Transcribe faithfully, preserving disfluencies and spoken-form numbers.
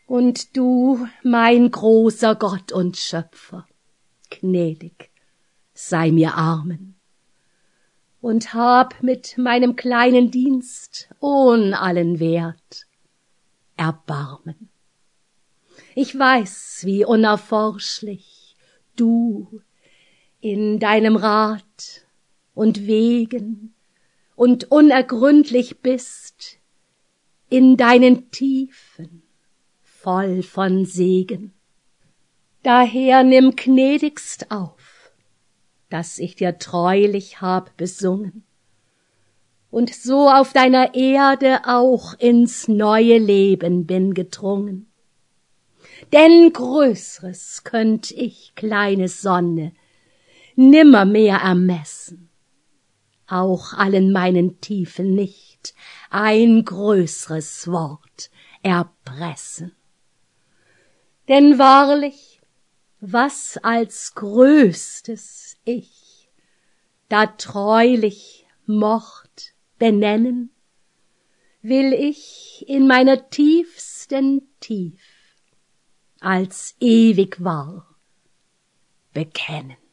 Und du, mein großer Gott und Schöpfer, gnädig sei mir Armen, und hab mit meinem kleinen Dienst ohn allen Wert Erbarmen. Ich weiß, wie unerforschlich du in deinem Rat und Wegen und unergründlich bist in deinen Tiefen voll von Segen. Daher nimm gnädigst auf, dass ich dir treulich hab besungen und so auf deiner Erde auch ins neue Leben bin gedrungen. Denn Größres könnt ich, kleine Sonne, nimmermehr ermessen, auch allen meinen Tiefen nicht ein größres Wort erpressen. Denn wahrlich, was als Größtes ich da treulich mocht benennen, will ich in meiner tiefsten Tief als ewig wahr bekennen.